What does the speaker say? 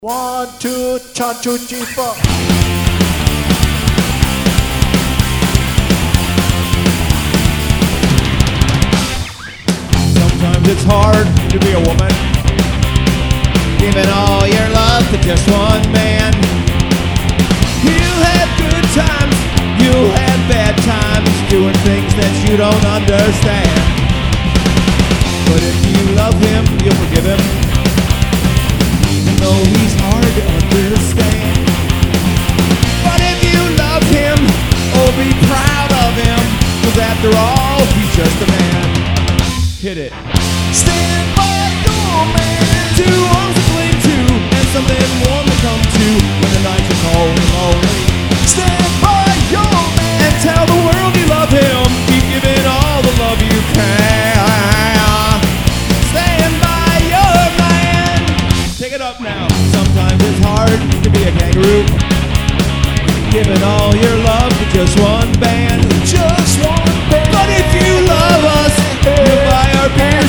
1, 2, cha, choo, chee, four. Sometimes it's hard to be a woman, giving all your love to just one man. You had good times, you had bad times, doing things that you don't understand. But if you love him, you'll forgive him, even though he's hard to understand. But if you love him, oh, be proud of him, 'cause after all, he's just a man. Hit it. Stand by your man, two arms to cling to, and something warm to come to when the nights are cold and lonely. Stand by your man and tell the world you love him. Keep giving all the love you can. Stand by your man. Take it up now. Sometimes it's hard to be a kangaroo, giving all your love to just one band. Just one band. But if you love us, you'll buy our beer